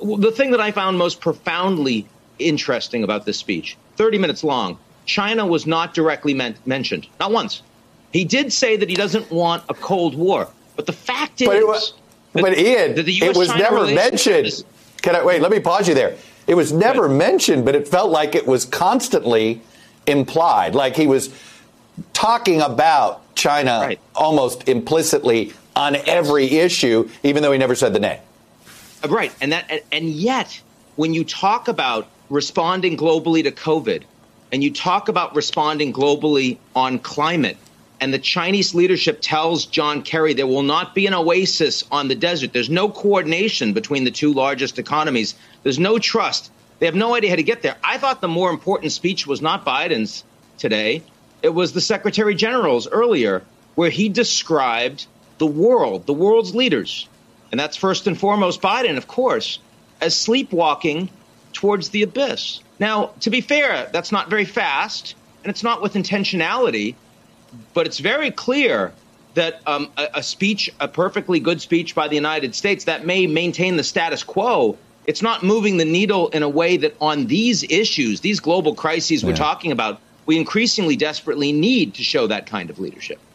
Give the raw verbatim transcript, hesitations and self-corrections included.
the thing that I found most profoundly interesting about this speech, thirty minutes long, China was not directly men- mentioned, not once. He did say that he doesn't want a Cold War, but the fact is, but, it was, that, but Ian, that the it was never mentioned. Is, Can I wait? Let me pause you there. It was never right. mentioned, but it felt like it was constantly implied, like he was talking about China right. almost implicitly on every issue, even though he never said the name. Right, and that, and yet, when you talk about responding globally to COVID, and you talk about responding globally on climate, and the Chinese leadership tells John Kerry there will not be an oasis on the desert. There's no coordination between the two largest economies. There's no trust. They have no idea how to get there. I thought the more important speech was not Biden's today. It was the Secretary General's earlier, where he described the world, the world's leaders, and that's first and foremost Biden, of course, as sleepwalking towards the abyss. Now, to be fair, that's not very fast, and it's not with intentionality, but it's very clear that um, a, a speech, a perfectly good speech by the United States that may maintain the status quo, it's not moving the needle in a way that on these issues, these global crises yeah. we're talking about, we increasingly desperately need to show that kind of leadership.